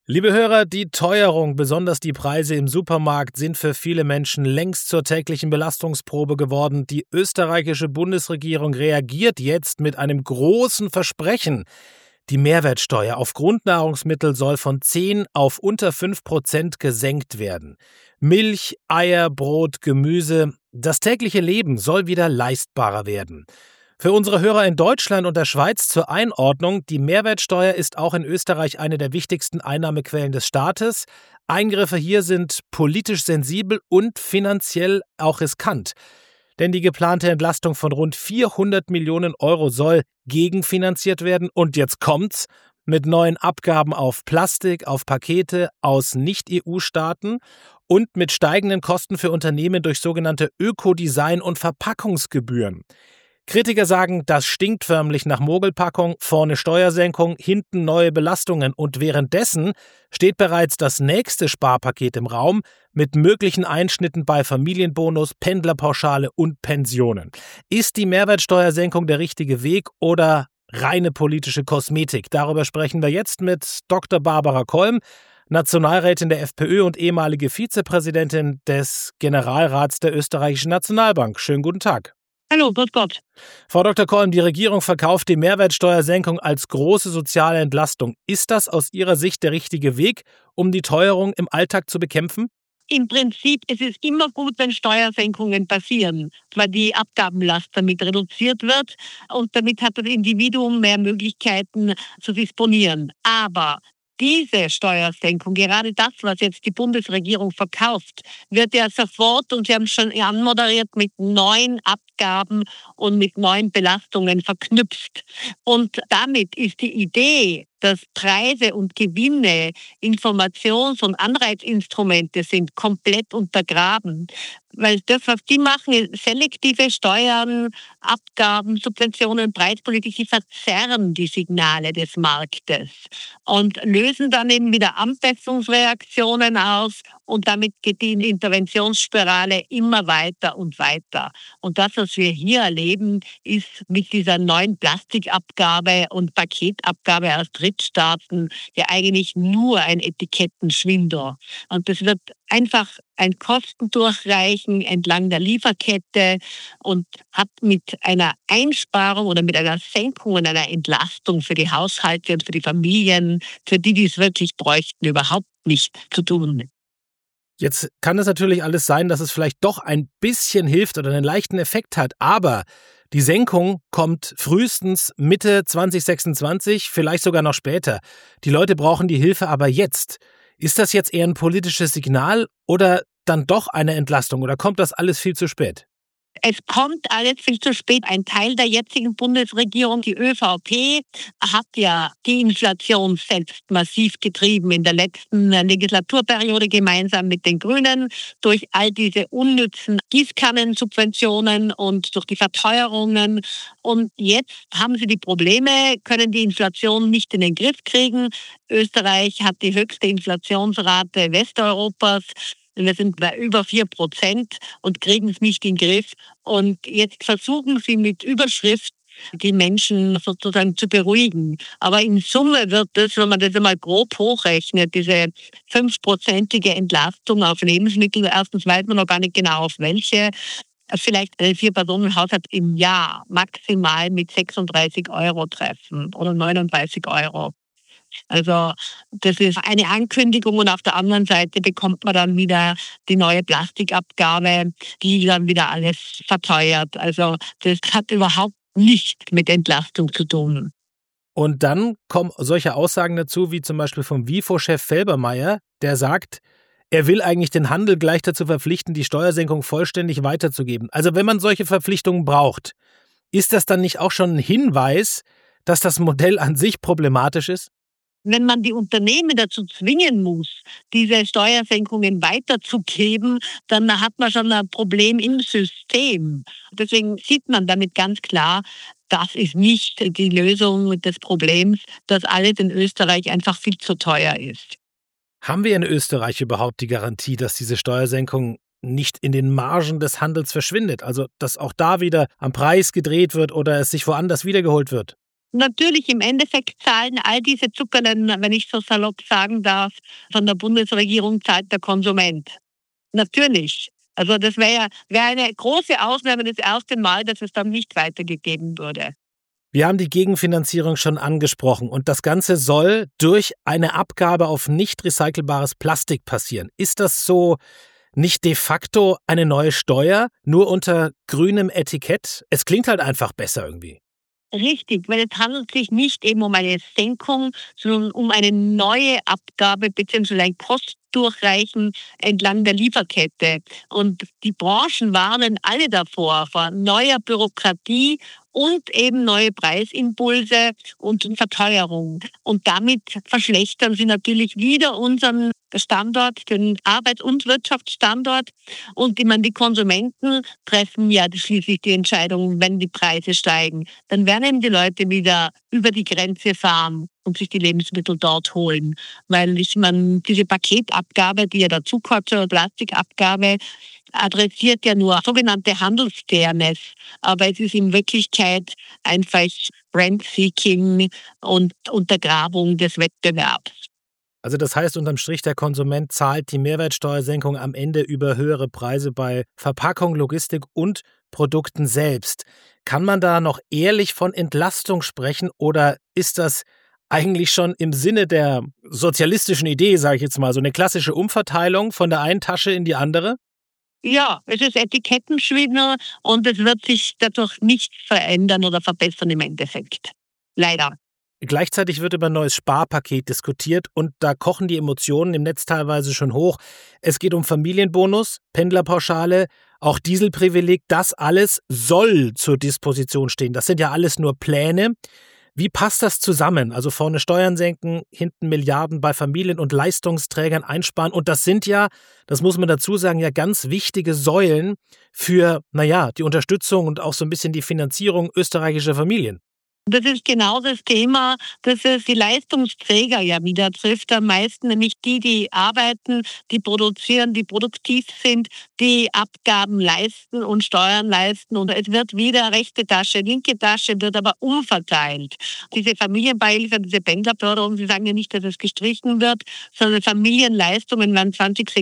Liebe Hörer, die Teuerung, besonders die Preise im Supermarkt, sind für viele Menschen längst zur täglichen Belastungsprobe geworden. Die österreichische Bundesregierung reagiert jetzt mit einem großen Versprechen. Die Mehrwertsteuer auf Grundnahrungsmittel soll von 10 auf unter 5% gesenkt werden. Milch, Eier, Brot, Gemüse, das tägliche Leben soll wieder leistbarer werden. Für unsere Hörer in Deutschland und der Schweiz zur Einordnung: Die Mehrwertsteuer ist auch in Österreich eine der wichtigsten Einnahmequellen des Staates. Eingriffe hier sind politisch sensibel und finanziell auch riskant. Denn die geplante Entlastung von rund 400 Millionen Euro soll gegenfinanziert werden. Und jetzt kommt's: mit neuen Abgaben auf Plastik, auf Pakete aus Nicht-EU-Staaten und mit steigenden Kosten für Unternehmen durch sogenannte Ökodesign- und Verpackungsgebühren. Kritiker sagen, das stinkt förmlich nach Mogelpackung, vorne Steuersenkung, hinten neue Belastungen, und währenddessen steht bereits das nächste Sparpaket im Raum mit möglichen Einschnitten bei Familienbonus, Pendlerpauschale und Pensionen. Ist die Mehrwertsteuersenkung der richtige Weg oder reine politische Kosmetik? Darüber sprechen wir jetzt mit Dr. Barbara Kolm, Nationalrätin der FPÖ und ehemalige Vizepräsidentin des Generalrats der Österreichischen Nationalbank. Schönen guten Tag. Hallo, grüß Gott. Frau Dr. Kolm, die Regierung verkauft die Mehrwertsteuersenkung als große soziale Entlastung. Ist das aus Ihrer Sicht der richtige Weg, um die Teuerung im Alltag zu bekämpfen? Im Prinzip, es ist immer gut, wenn Steuersenkungen passieren, weil die Abgabenlast damit reduziert wird und damit hat das Individuum mehr Möglichkeiten zu disponieren. Aber diese Steuersenkung, gerade das, was jetzt die Bundesregierung verkauft, wird ja sofort, und Sie haben es schon anmoderiert, mit neuen Abgaben und mit neuen Belastungen verknüpft. Und damit ist die Idee, dass Preise und Gewinne Informations- und Anreizinstrumente sind, komplett untergraben. Weil das, was die machen, ist selektive Steuern, Abgaben, Subventionen, Preispolitik, die verzerren die Signale des Marktes und lösen dann eben wieder Anpassungsreaktionen aus, und damit geht die Interventionsspirale immer weiter und weiter. Und das, was wir hier erleben, ist mit dieser neuen Plastikabgabe und Paketabgabe aus Drittstaaten ja eigentlich nur ein Etikettenschwindel. Und das wird einfach ein Kostendurchreichen entlang der Lieferkette und hat mit einer Einsparung oder mit einer Senkung und einer Entlastung für die Haushalte und für die Familien, für die es wirklich bräuchten, überhaupt nichts zu tun. Jetzt kann es natürlich alles sein, dass es vielleicht doch ein bisschen hilft oder einen leichten Effekt hat, aber die Senkung kommt frühestens Mitte 2026, vielleicht sogar noch später. Die Leute brauchen die Hilfe aber jetzt. Ist das jetzt eher ein politisches Signal oder dann doch eine Entlastung, oder kommt das alles viel zu spät? Es kommt alles viel zu spät. Ein Teil der jetzigen Bundesregierung, die ÖVP, hat ja die Inflation selbst massiv getrieben in der letzten Legislaturperiode gemeinsam mit den Grünen durch all diese unnützen Gießkannensubventionen und durch die Verteuerungen. Und jetzt haben sie die Probleme, können die Inflation nicht in den Griff kriegen. Österreich hat die höchste Inflationsrate Westeuropas. Wir sind bei über 4% und kriegen es nicht in den Griff. Und jetzt versuchen sie mit Überschrift die Menschen sozusagen zu beruhigen. Aber in Summe wird das, wenn man das einmal grob hochrechnet, diese 5%ige Entlastung auf Lebensmittel, erstens weiß man noch gar nicht genau auf welche, vielleicht einen 4-Personen-Haushalt im Jahr maximal mit 36 Euro treffen oder 39 Euro. Also das ist eine Ankündigung, und auf der anderen Seite bekommt man dann wieder die neue Plastikabgabe, die dann wieder alles verteuert. Also das hat überhaupt nichts mit Entlastung zu tun. Und dann kommen solche Aussagen dazu, wie zum Beispiel vom WIFO-Chef Felbermayr, der sagt, er will eigentlich den Handel gleich dazu verpflichten, die Steuersenkung vollständig weiterzugeben. Also wenn man solche Verpflichtungen braucht, ist das dann nicht auch schon ein Hinweis, dass das Modell an sich problematisch ist? Wenn man die Unternehmen dazu zwingen muss, diese Steuersenkungen weiterzugeben, dann hat man schon ein Problem im System. Deswegen sieht man damit ganz klar, das ist nicht die Lösung des Problems, dass alles in Österreich einfach viel zu teuer ist. Haben wir in Österreich überhaupt die Garantie, dass diese Steuersenkung nicht in den Margen des Handels verschwindet? Also dass auch da wieder am Preis gedreht wird oder es sich woanders wiedergeholt wird? Natürlich, im Endeffekt zahlen all diese Zuckerlen, wenn ich so salopp sagen darf, von der Bundesregierung zahlt der Konsument. Natürlich. Also das wäre eine große Ausnahme, das erste Mal, dass es dann nicht weitergegeben würde. Wir haben die Gegenfinanzierung schon angesprochen und das Ganze soll durch eine Abgabe auf nicht recycelbares Plastik passieren. Ist das so nicht de facto eine neue Steuer, nur unter grünem Etikett? Es klingt halt einfach besser irgendwie. Richtig, weil es handelt sich nicht eben um eine Senkung, sondern um eine neue Abgabe bzw. ein Postdurchreichen entlang der Lieferkette. Und die Branchen warnen alle davor, vor neuer Bürokratie und eben neue Preisimpulse und Verteuerung. Und damit verschlechtern sie natürlich wieder unseren Standort, den Arbeits- und Wirtschaftsstandort. Und ich meine, die Konsumenten treffen ja schließlich die Entscheidung, wenn die Preise steigen. Dann werden eben die Leute wieder über die Grenze fahren und sich die Lebensmittel dort holen. Weil ich meine, diese Paketabgabe, die ja dazukommt zur Plastikabgabe, adressiert ja nur sogenannte Handelsfairness. Aber es ist in Wirklichkeit einfach Rent-Seeking und Untergrabung des Wettbewerbs. Also das heißt, unterm Strich, der Konsument zahlt die Mehrwertsteuersenkung am Ende über höhere Preise bei Verpackung, Logistik und Produkten selbst. Kann man da noch ehrlich von Entlastung sprechen oder ist das eigentlich schon im Sinne der sozialistischen Idee, sage ich jetzt mal, so eine klassische Umverteilung von der einen Tasche in die andere? Ja, es ist Etikettenschwindel und es wird sich dadurch nicht verändern oder verbessern im Endeffekt. Leider. Gleichzeitig wird über ein neues Sparpaket diskutiert und da kochen die Emotionen im Netz teilweise schon hoch. Es geht um Familienbonus, Pendlerpauschale, auch Dieselprivileg. Das alles soll zur Disposition stehen. Das sind ja alles nur Pläne. Wie passt das zusammen? Also vorne Steuern senken, hinten Milliarden bei Familien und Leistungsträgern einsparen. Und das sind ja, das muss man dazu sagen, ja ganz wichtige Säulen für, die Unterstützung und auch so ein bisschen die Finanzierung österreichischer Familien. Das ist genau das Thema, dass es die Leistungsträger ja wieder trifft. Am meisten nämlich die arbeiten, die produzieren, die produktiv sind, die Abgaben leisten und Steuern leisten. Und es wird wieder rechte Tasche, linke Tasche, wird aber umverteilt. Diese Familienbeihilfe, diese Pendlerförderung, Sie sagen ja nicht, dass es gestrichen wird, sondern Familienleistungen werden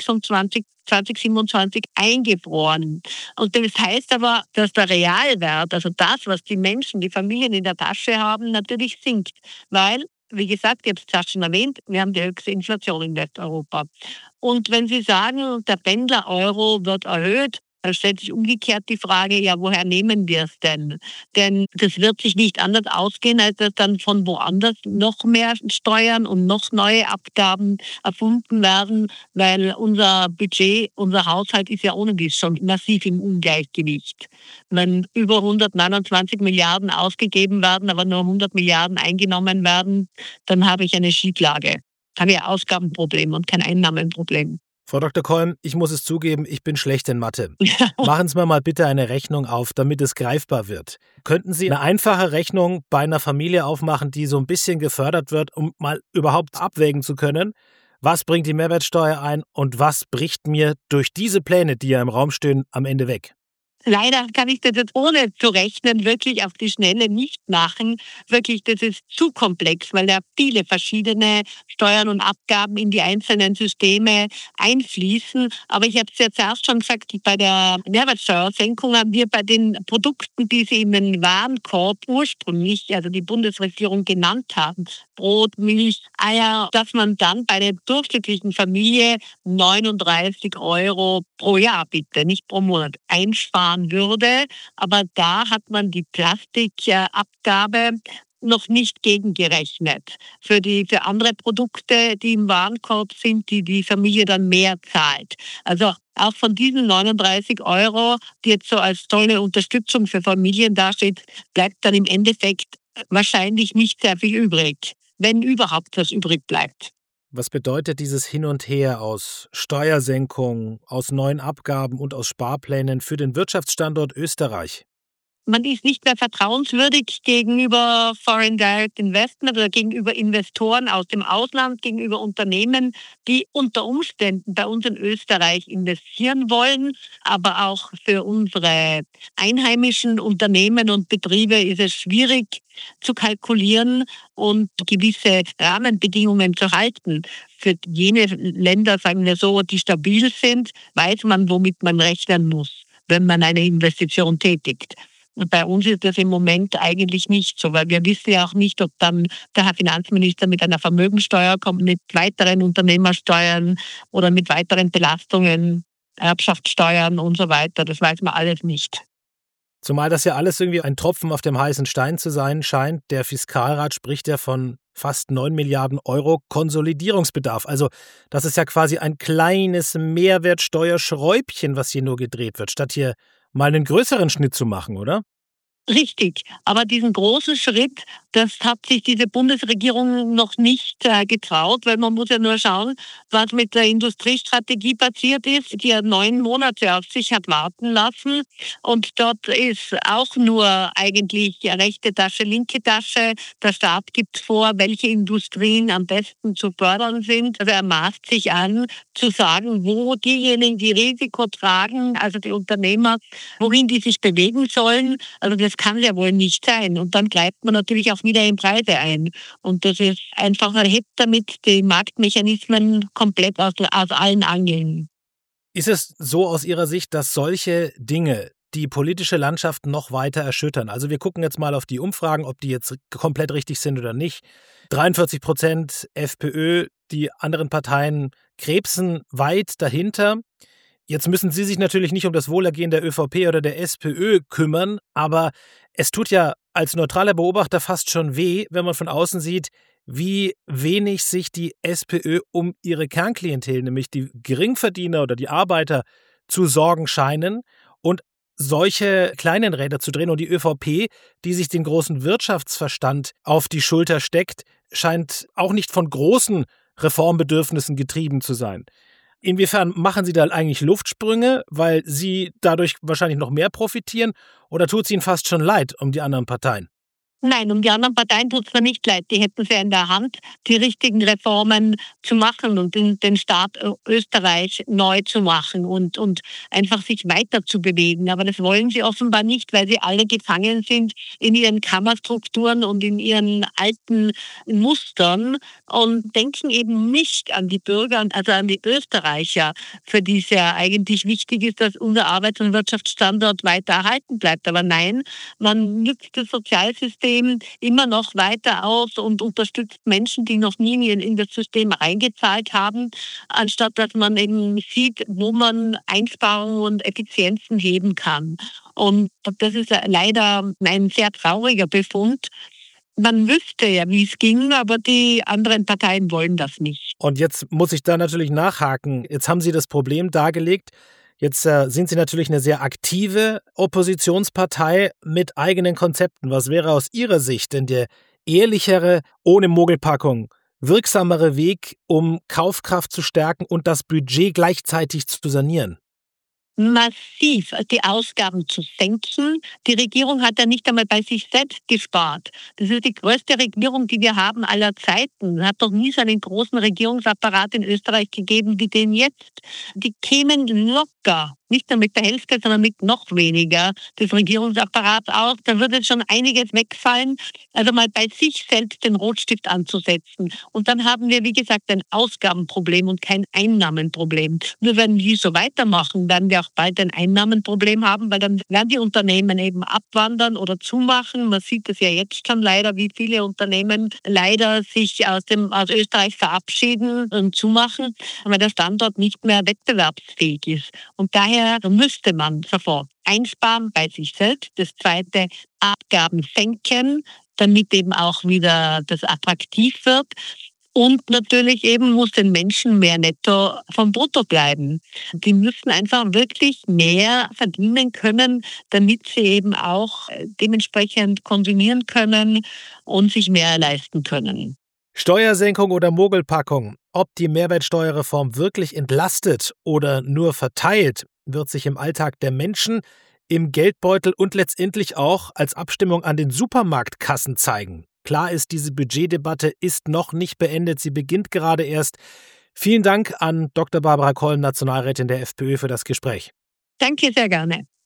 2027 eingefroren. Und das heißt aber, dass der Realwert, also das, was die Menschen, die Familien in der Tasche haben, natürlich sinkt. Weil, wie gesagt, ich habe es zuerst schon erwähnt, wir haben die höchste Inflation in Westeuropa. Und wenn Sie sagen, der Pendler-Euro wird erhöht, dann stellt sich umgekehrt die Frage, ja, woher nehmen wir es denn? Denn das wird sich nicht anders ausgehen, als dass dann von woanders noch mehr Steuern und noch neue Abgaben erfunden werden, weil unser Budget, unser Haushalt ist ja ohnehin schon massiv im Ungleichgewicht. Wenn über 129 Milliarden ausgegeben werden, aber nur 100 Milliarden eingenommen werden, dann habe ich eine Schieflage. Habe ich ein Ausgabenproblem und kein Einnahmenproblem. Frau Dr. Keum, ich muss es zugeben, ich bin schlecht in Mathe. Machen Sie mir mal bitte eine Rechnung auf, damit es greifbar wird. Könnten Sie eine einfache Rechnung bei einer Familie aufmachen, die so ein bisschen gefördert wird, um mal überhaupt abwägen zu können, was bringt die Mehrwertsteuer ein und was bricht mir durch diese Pläne, die ja im Raum stehen, am Ende weg? Leider kann ich das jetzt ohne zu rechnen wirklich auf die Schnelle nicht machen. Wirklich, das ist zu komplex, weil da viele verschiedene Steuern und Abgaben in die einzelnen Systeme einfließen. Aber ich habe es ja zuerst schon gesagt, bei der Mehrwertsteuersenkung haben wir bei den Produkten, die Sie in den Warenkorb ursprünglich, also die Bundesregierung genannt haben, Brot, Milch, Eier, dass man dann bei der durchschnittlichen Familie 39 € pro Jahr, bitte, nicht pro Monat, einsparen würde. Aber da hat man die Plastikabgabe noch nicht gegengerechnet. Für andere Produkte, die im Warenkorb sind, die Familie dann mehr zahlt. Also auch von diesen 39 €, die jetzt so als tolle Unterstützung für Familien dasteht, bleibt dann im Endeffekt wahrscheinlich nicht sehr viel übrig, wenn überhaupt was übrig bleibt. Was bedeutet dieses Hin und Her aus Steuersenkungen, aus neuen Abgaben und aus Sparplänen für den Wirtschaftsstandort Österreich? Man ist nicht mehr vertrauenswürdig gegenüber Foreign Direct Investment oder gegenüber Investoren aus dem Ausland, gegenüber Unternehmen, die unter Umständen bei uns in Österreich investieren wollen. Aber auch für unsere einheimischen Unternehmen und Betriebe ist es schwierig zu kalkulieren und gewisse Rahmenbedingungen zu halten. Für jene Länder, sagen wir so, die stabil sind, weiß man, womit man rechnen muss, wenn man eine Investition tätigt. Und bei uns ist das im Moment eigentlich nicht so, weil wir wissen ja auch nicht, ob dann der Herr Finanzminister mit einer Vermögensteuer kommt, mit weiteren Unternehmersteuern oder mit weiteren Belastungen, Erbschaftssteuern und so weiter. Das weiß man alles nicht. Zumal das ja alles irgendwie ein Tropfen auf dem heißen Stein zu sein scheint. Der Fiskalrat spricht ja von fast 9 Milliarden Euro Konsolidierungsbedarf. Also das ist ja quasi ein kleines Mehrwertsteuerschräubchen, was hier nur gedreht wird, statt hier mal einen größeren Schnitt zu machen, oder? Richtig, aber diesen großen Schritt, das hat sich diese Bundesregierung noch nicht getraut, weil man muss ja nur schauen, was mit der Industriestrategie passiert ist, die ja 9 Monate auf sich hat warten lassen. Und dort ist auch nur eigentlich rechte Tasche, linke Tasche. Der Staat gibt vor, welche Industrien am besten zu fördern sind. Also er maßt sich an, zu sagen, wo diejenigen, die Risiko tragen, also die Unternehmer, wohin die sich bewegen sollen. Also das kann ja wohl nicht sein. Und dann greift man natürlich auch wieder in Preise ein. Und das ist einfach, man hebt damit die Marktmechanismen komplett aus allen Angeln. Ist es so aus Ihrer Sicht, dass solche Dinge die politische Landschaft noch weiter erschüttern? Also wir gucken jetzt mal auf die Umfragen, ob die jetzt komplett richtig sind oder nicht. 43% FPÖ, die anderen Parteien krebsen weit dahinter. Jetzt müssen Sie sich natürlich nicht um das Wohlergehen der ÖVP oder der SPÖ kümmern, aber es tut ja als neutraler Beobachter fast schon weh, wenn man von außen sieht, wie wenig sich die SPÖ um ihre Kernklientel, nämlich die Geringverdiener oder die Arbeiter, zu sorgen scheinen und solche kleinen Räder zu drehen. Und die ÖVP, die sich den großen Wirtschaftsverstand auf die Schulter steckt, scheint auch nicht von großen Reformbedürfnissen getrieben zu sein. Inwiefern machen Sie da eigentlich Luftsprünge, weil Sie dadurch wahrscheinlich noch mehr profitieren, oder tut es Ihnen fast schon leid um die anderen Parteien? Nein, um die anderen Parteien tut es mir nicht leid. Die hätten es ja in der Hand, die richtigen Reformen zu machen und den Staat Österreich neu zu machen und einfach sich weiter zu bewegen. Aber das wollen sie offenbar nicht, weil sie alle gefangen sind in ihren Kammerstrukturen und in ihren alten Mustern und denken eben nicht an die Bürger, also an die Österreicher, für die es ja eigentlich wichtig ist, dass unser Arbeits- und Wirtschaftsstandort weiter erhalten bleibt. Aber nein, man nützt das Sozialsystem immer noch weiter aus und unterstützt Menschen, die noch nie in das System eingezahlt haben, anstatt dass man eben sieht, wo man Einsparungen und Effizienzen heben kann. Und das ist leider ein sehr trauriger Befund. Man wüsste ja, wie es ging, aber die anderen Parteien wollen das nicht. Und jetzt muss ich da natürlich nachhaken. Jetzt haben Sie das Problem dargelegt. Jetzt sind Sie natürlich eine sehr aktive Oppositionspartei mit eigenen Konzepten. Was wäre aus Ihrer Sicht denn der ehrlichere, ohne Mogelpackung, wirksamere Weg, um Kaufkraft zu stärken und das Budget gleichzeitig zu sanieren? Massiv die Ausgaben zu senken. Die Regierung hat ja nicht einmal bei sich selbst gespart. Das ist die größte Regierung, die wir haben aller Zeiten. Es hat doch nie so einen großen Regierungsapparat in Österreich gegeben wie den jetzt. Die kämen locker, nicht nur mit der Hälfte, sondern mit noch weniger des Regierungsapparats aus. Da würde schon einiges wegfallen. Also mal bei sich selbst den Rotstift anzusetzen. Und dann haben wir, wie gesagt, ein Ausgabenproblem und kein Einnahmenproblem. Nur wenn wir so weitermachen, werden wir auch bald ein Einnahmenproblem haben, weil dann werden die Unternehmen eben abwandern oder zumachen. Man sieht es ja jetzt schon leider, wie viele Unternehmen leider sich aus Österreich verabschieden und zumachen, weil der Standort nicht mehr wettbewerbsfähig ist. Und daher müsste man sofort einsparen bei sich selbst. Das Zweite, Abgaben senken, damit eben auch wieder das attraktiv wird. Und natürlich eben muss den Menschen mehr netto vom Brutto bleiben. Die müssen einfach wirklich mehr verdienen können, damit sie eben auch dementsprechend konsumieren können und sich mehr leisten können. Steuersenkung oder Mogelpackung? Ob die Mehrwertsteuerreform wirklich entlastet oder nur verteilt, wird sich im Alltag der Menschen im Geldbeutel und letztendlich auch als Abstimmung an den Supermarktkassen zeigen. Klar ist, diese Budgetdebatte ist noch nicht beendet, sie beginnt gerade erst. Vielen Dank an Dr. Barbara Kolln, Nationalrätin der FPÖ, für das Gespräch. Danke, sehr gerne.